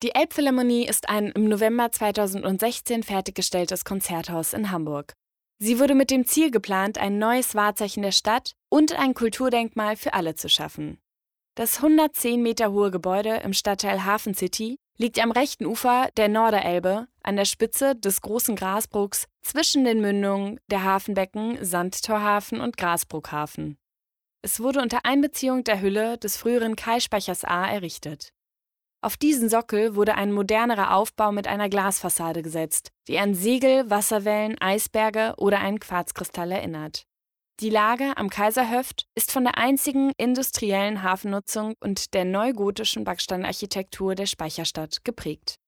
Die Elbphilharmonie ist ein im November 2016 fertiggestelltes Konzerthaus in Hamburg. Sie wurde mit dem Ziel geplant, ein neues Wahrzeichen der Stadt und ein Kulturdenkmal für alle zu schaffen. Das 110 Meter hohe Gebäude im Stadtteil Hafen City liegt am rechten Ufer der Norderelbe an der Spitze des Großen Grasbrucks zwischen den Mündungen der Hafenbecken Sandtorhafen und Grasbruckhafen. Es wurde unter Einbeziehung der Hülle des früheren Kaispeichers A errichtet. Auf diesen Sockel wurde ein modernerer Aufbau mit einer Glasfassade gesetzt, die an Segel, Wasserwellen, Eisberge oder einen Quarzkristall erinnert. Die Lage am Kaiserhöft ist von der einzigen industriellen Hafennutzung und der neugotischen Backsteinarchitektur der Speicherstadt geprägt.